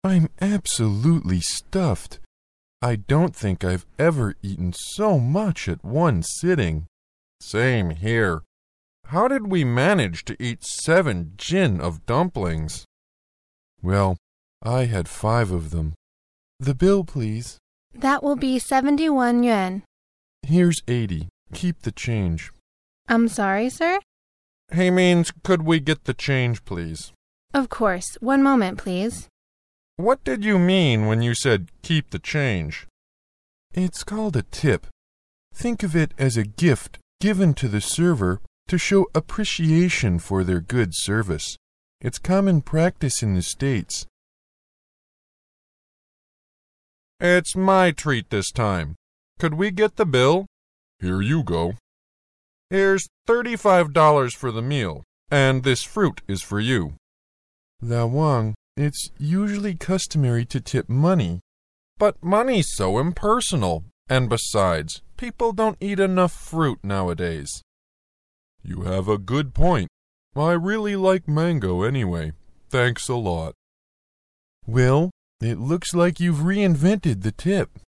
I'm absolutely stuffed. I don't think I've ever eaten so much at one sitting. Same here. How did we manage to eat 7 jin of dumplings? Well, I had 5 of them. The bill, please. That will be 71 yuan. Here's 80. Keep the change. I'm sorry, sir? He means, could we get the change, please? Of course. One moment, please. What did you mean when you said keep the change? It's called a tip. Think of it as a gift given to the server to show appreciation for their good service. It's common practice in the States. It's my treat this time. Could we get the bill? Here you go. Here's $35 for the meal, and this fruit is for you. La Wang, it's usually customary to tip money. But money's so impersonal, and besides, people don't eat enough fruit nowadays. You have a good point. I really like mango anyway. Thanks a lot. Well, it looks like you've reinvented the tip.